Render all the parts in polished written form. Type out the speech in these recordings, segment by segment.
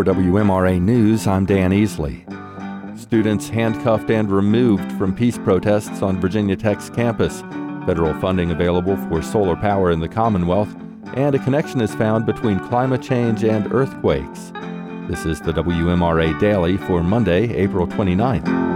WMRA News, I'm Dan Easley. Students handcuffed and removed from peace protests on Virginia Tech's campus. Federal funding available for solar power in the Commonwealth, and a connection is found between climate change and earthquakes. This is the WMRA Daily for Monday, April 29th.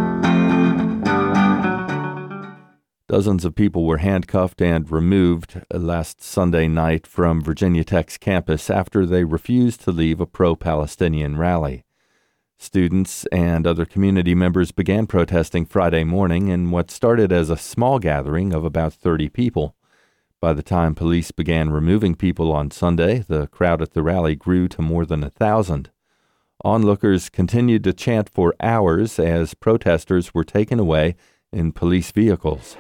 Dozens of people were handcuffed and removed last Sunday night from Virginia Tech's campus after they refused to leave a pro-Palestinian rally. Students and other community members began protesting Friday morning in what started as a small gathering of about 30 people. By the time police began removing people on Sunday, the crowd at the rally grew to more than 1,000. Onlookers continued to chant for hours as protesters were taken away in police vehicles.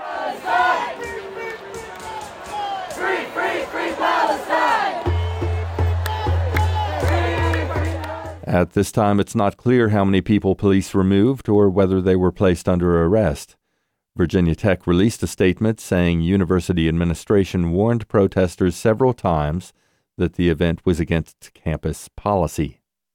At this time, it's not clear how many people police removed or whether they were placed under arrest. Virginia Tech released a statement saying university administration warned protesters several times that the event was against campus policy.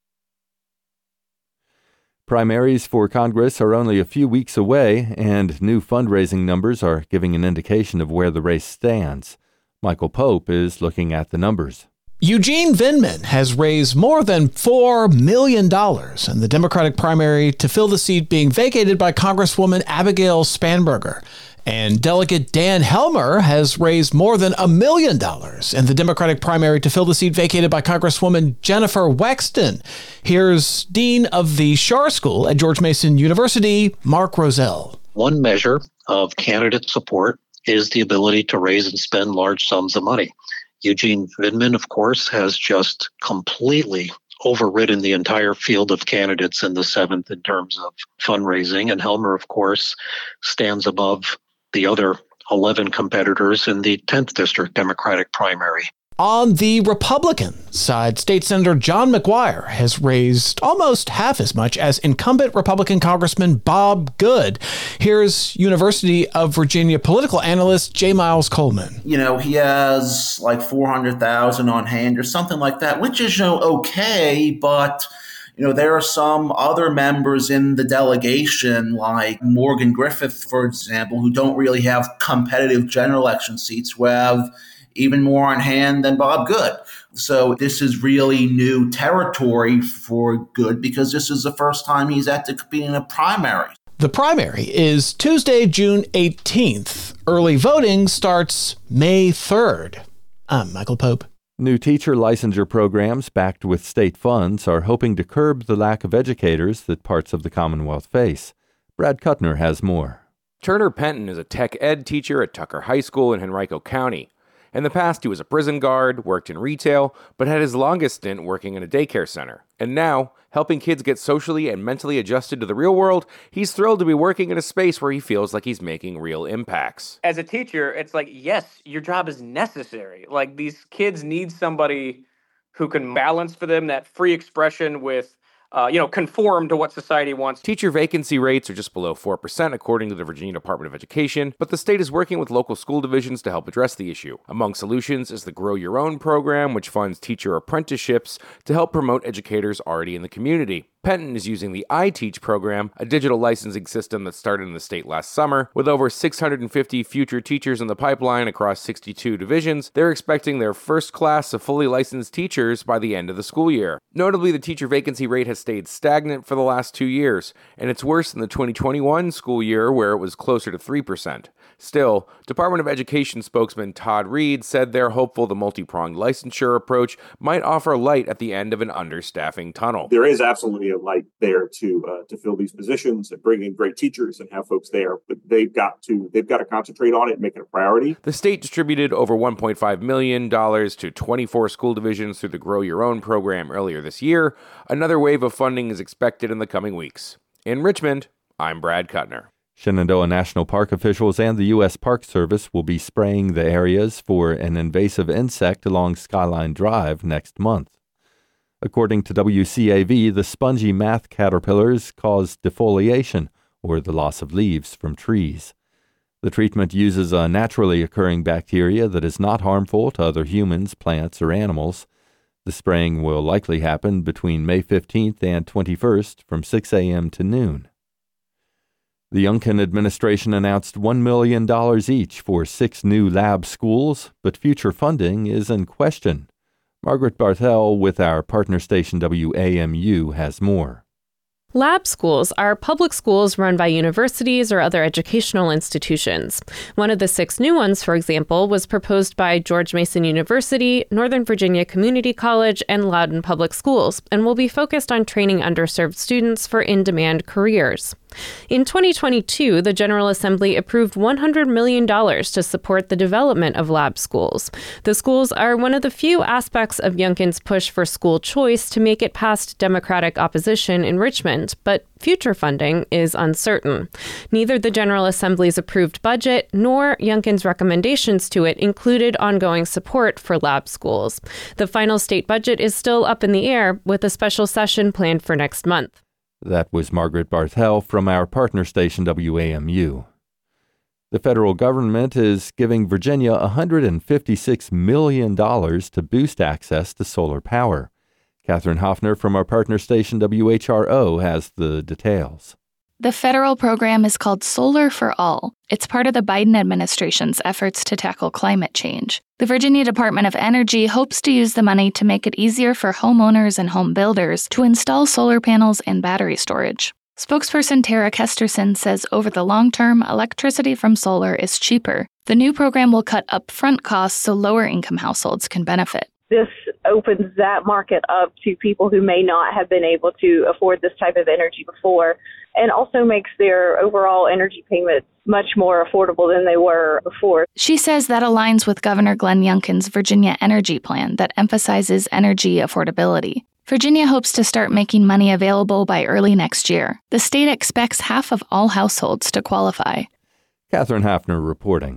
Primaries for Congress are only a few weeks away, and new fundraising numbers are giving an indication of where the race stands. Michael Pope is looking at the numbers. Eugene Vindman has raised more than $4 million in the Democratic primary to fill the seat being vacated by Congresswoman Abigail Spanberger. And Delegate Dan Helmer has raised more than $1 million in the Democratic primary to fill the seat vacated by Congresswoman Jennifer Wexton. Here's Dean of the Schar School at George Mason University, Mark Rozelle. One measure of candidate support is the ability to raise and spend large sums of money. Eugene Vindman, of course, has just completely overridden the entire field of candidates in the 7th in terms of fundraising. And Helmer, of course, stands above the other 11 competitors in the 10th District Democratic primary. On the Republican side, State Senator John McGuire has raised almost half as much as incumbent Republican Congressman Bob Good. Here's University of Virginia political analyst J. Miles Coleman. He has like 400,000 on hand or something like that, which is, okay, but there are some other members in the delegation, like Morgan Griffith, for example, who don't really have competitive general election seats, who have even more on hand than Bob Good. So this is really new territory for Good because this is the first time he's had to compete in a primary. The primary is Tuesday, June 18th. Early voting starts May 3rd. I'm Michael Pope. New teacher licensure programs backed with state funds are hoping to curb the lack of educators that parts of the Commonwealth face. Brad Kuttner has more. Turner Penton is a tech ed teacher at Tucker High School in Henrico County. In the past, he was a prison guard, worked in retail, but had his longest stint working in a daycare center. And now, helping kids get socially and mentally adjusted to the real world, he's thrilled to be working in a space where he feels like he's making real impacts. As a teacher, it's like, yes, your job is necessary. Like, these kids need somebody who can balance for them that free expression with conform to what society wants. Teacher vacancy rates are just below 4%, according to the Virginia Department of Education, but the state is working with local school divisions to help address the issue. Among solutions is the Grow Your Own program, which funds teacher apprenticeships to help promote educators already in the community. Penton is using the iTeach program, a digital licensing system that started in the state last summer. With over 650 future teachers in the pipeline across 62 divisions, they're expecting their first class of fully licensed teachers by the end of the school year. Notably, the teacher vacancy rate has stayed stagnant for the last 2 years, and it's worse than the 2021 school year where it was closer to 3%. Still, Department of Education spokesman Todd Reed said they're hopeful the multi-pronged licensure approach might offer light at the end of an understaffing tunnel. There is absolutely a light there to fill these positions and bring in great teachers and have folks there, but they've got to concentrate on it and make it a priority. The state distributed over $1.5 million to 24 school divisions through the Grow Your Own program earlier this year. Another wave of funding is expected in the coming weeks. In Richmond, I'm Brad Kuttner. Shenandoah National Park officials and the U.S. Park Service will be spraying the areas for an invasive insect along Skyline Drive next month. According to WCAV, the spongy math caterpillars cause defoliation, or the loss of leaves from trees. The treatment uses a naturally occurring bacteria that is not harmful to other humans, plants, or animals. The spraying will likely happen between May 15th and 21st from 6 a.m. to noon. The Youngkin administration announced $1 million each for 6 new lab schools, but future funding is in question. Margaret Barthel with our partner station WAMU has more. Lab schools are public schools run by universities or other educational institutions. One of the 6 new ones, for example, was proposed by George Mason University, Northern Virginia Community College, and Loudoun Public Schools, and will be focused on training underserved students for in-demand careers. In 2022, the General Assembly approved $100 million to support the development of lab schools. The schools are one of the few aspects of Youngkin's push for school choice to make it past Democratic opposition in Richmond, but future funding is uncertain. Neither the General Assembly's approved budget nor Youngkin's recommendations to it included ongoing support for lab schools. The final state budget is still up in the air, with a special session planned for next month. That was Margaret Barthel from our partner station WAMU. The federal government is giving Virginia $156 million to boost access to solar power. Catherine Hoffner from our partner station WHRO has the details. The federal program is called Solar for All. It's part of the Biden administration's efforts to tackle climate change. The Virginia Department of Energy hopes to use the money to make it easier for homeowners and home builders to install solar panels and battery storage. Spokesperson Tara Kesterson says over the long term, electricity from solar is cheaper. The new program will cut upfront costs so lower-income households can benefit. This opens that market up to people who may not have been able to afford this type of energy before, and also makes their overall energy payments much more affordable than they were before. She says that aligns with Governor Glenn Youngkin's Virginia Energy Plan that emphasizes energy affordability. Virginia hopes to start making money available by early next year. The state expects half of all households to qualify. Catherine Hafner reporting.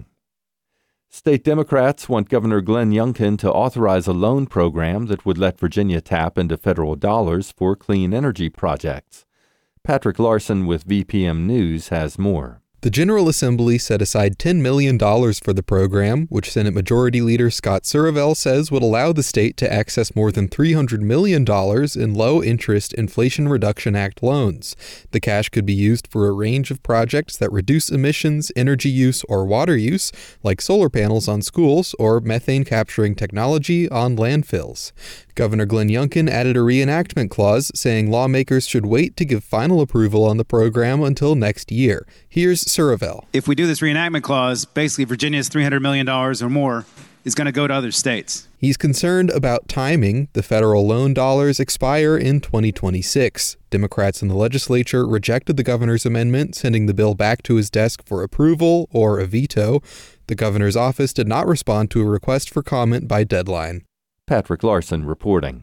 State Democrats want Governor Glenn Youngkin to authorize a loan program that would let Virginia tap into federal dollars for clean energy projects. Patrick Larson with VPM News has more. The General Assembly set aside $10 million for the program, which Senate Majority Leader Scott Suravel says would allow the state to access more than $300 million in low-interest Inflation Reduction Act loans. The cash could be used for a range of projects that reduce emissions, energy use, or water use, like solar panels on schools or methane capturing technology on landfills. Governor Glenn Youngkin added a reenactment clause saying lawmakers should wait to give final approval on the program until next year. Here's Suravel. If we do this reenactment clause, basically Virginia's $300 million or more is going to go to other states. He's concerned about timing. The federal loan dollars expire in 2026. Democrats in the legislature rejected the governor's amendment, sending the bill back to his desk for approval or a veto. The governor's office did not respond to a request for comment by deadline. Patrick Larson reporting.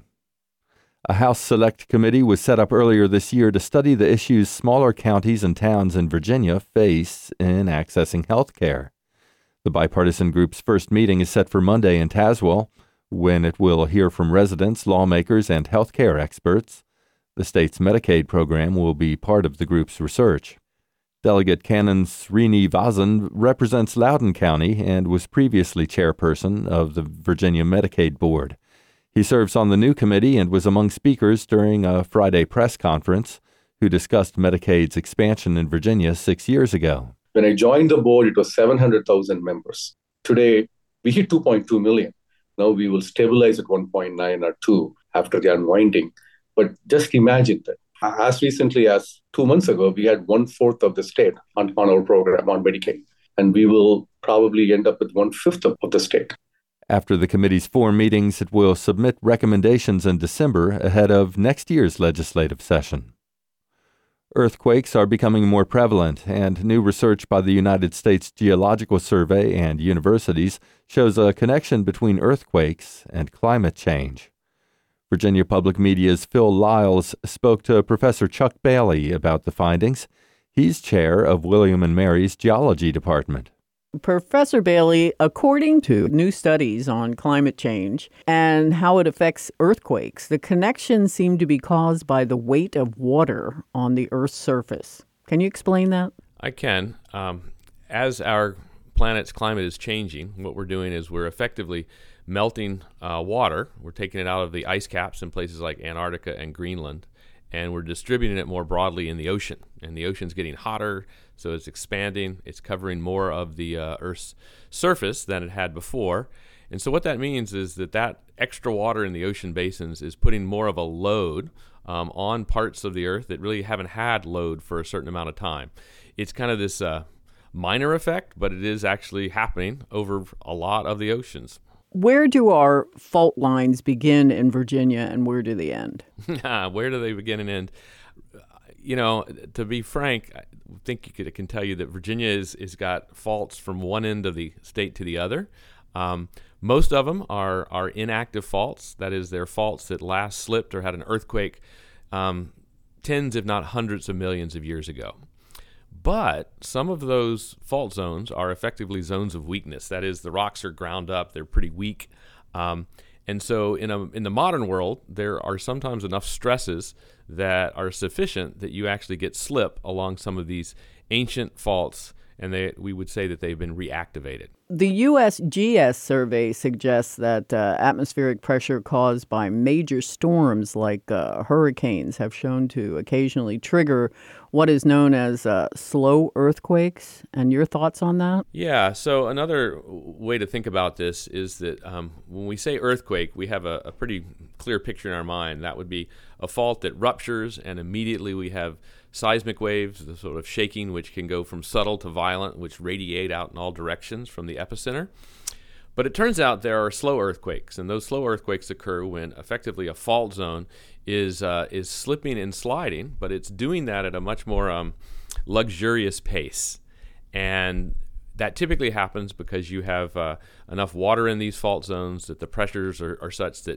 A House Select Committee was set up earlier this year to study the issues smaller counties and towns in Virginia face in accessing health care. The bipartisan group's first meeting is set for Monday in Tazewell, when it will hear from residents, lawmakers, and health care experts. The state's Medicaid program will be part of the group's research. Delegate Canon Srinivasan represents Loudoun County and was previously chairperson of the Virginia Medicaid Board. He serves on the new committee and was among speakers during a Friday press conference who discussed Medicaid's expansion in Virginia 6 years ago. When I joined the board, it was 700,000 members. Today, we hit 2.2 million. Now we will stabilize at 1.9 or 2 after the unwinding. But just imagine that. As recently as 2 months ago, we had 1/4 of the state on our program on Medicaid, and we will probably end up with 1/5 of the state. After the committee's 4 meetings, it will submit recommendations in December ahead of next year's legislative session. Earthquakes are becoming more prevalent, and new research by the United States Geological Survey and universities shows a connection between earthquakes and climate change. Virginia Public Media's Phil Lyles spoke to Professor Chuck Bailey about the findings. He's chair of William & Mary's Geology Department. Professor Bailey, according to new studies on climate change and how it affects earthquakes, the connections seem to be caused by the weight of water on the Earth's surface. Can you explain that? I can. As our planet's climate is changing, what we're doing is we're effectively melting water. We're taking it out of the ice caps in places like Antarctica and Greenland, and we're distributing it more broadly in the ocean. And the ocean's getting hotter, so it's expanding. It's covering more of the Earth's surface than it had before. And so what that means is that extra water in the ocean basins is putting more of a load on parts of the Earth that really haven't had load for a certain amount of time. It's kind of this minor effect, but it is actually happening over a lot of the oceans. Where do our fault lines begin in Virginia, and where do they end? Where do they begin and end? You know, to be frank, I think I can tell you that Virginia is got faults from one end of the state to the other. Most of them are inactive faults. That is, they're faults that last slipped or had an earthquake tens, if not hundreds of millions of years ago. But some of those fault zones are effectively zones of weakness. That is, the rocks are ground up, they're pretty weak. And so in the modern world, there are sometimes enough stresses that are sufficient that you actually get slip along some of these ancient faults, and we would say that they've been reactivated. The USGS survey suggests that atmospheric pressure caused by major storms like hurricanes have shown to occasionally trigger what is known as slow earthquakes. And your thoughts on that? Yeah, so another way to think about this is that when we say earthquake, we have a pretty clear picture in our mind. That would be a fault that ruptures, and immediately we have seismic waves, the sort of shaking, which can go from subtle to violent, which radiate out in all directions from the epicenter. But it turns out there are slow earthquakes, and those slow earthquakes occur when effectively a fault zone is slipping and sliding, but it's doing that at a much more luxurious pace. And that typically happens because you have enough water in these fault zones that the pressures are such that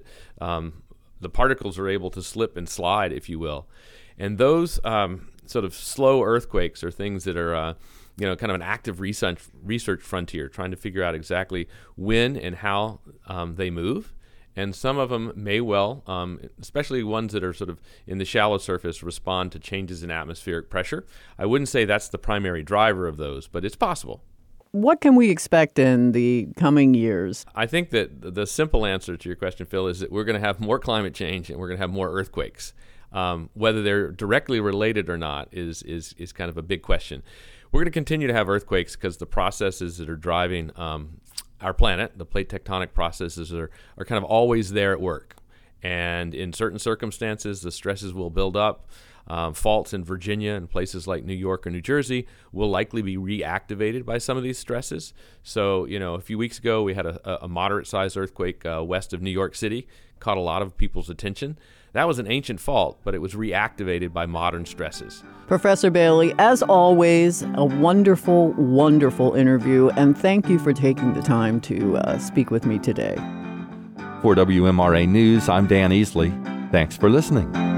the particles are able to slip and slide, if you will. And those sort of slow earthquakes are things that are kind of an active research frontier, trying to figure out exactly when and how they move. And some of them may well, especially ones that are sort of in the shallow surface, respond to changes in atmospheric pressure. I wouldn't say that's the primary driver of those, but it's possible. What can we expect in the coming years? I think that the simple answer to your question, Phil, is that we're going to have more climate change and we're going to have more earthquakes. Whether they're directly related or not is kind of a big question. We're going to continue to have earthquakes because the processes that are driving our planet, the plate tectonic processes, are kind of always there at work. And in certain circumstances, the stresses will build up. Faults in Virginia and places like New York or New Jersey will likely be reactivated by some of these stresses. So, a few weeks ago, we had a moderate-sized earthquake west of New York City, caught a lot of people's attention. That was an ancient fault, but it was reactivated by modern stresses. Professor Bailey, as always, a wonderful, wonderful interview, and thank you for taking the time to speak with me today. For WMRA News, I'm Dan Easley. Thanks for listening.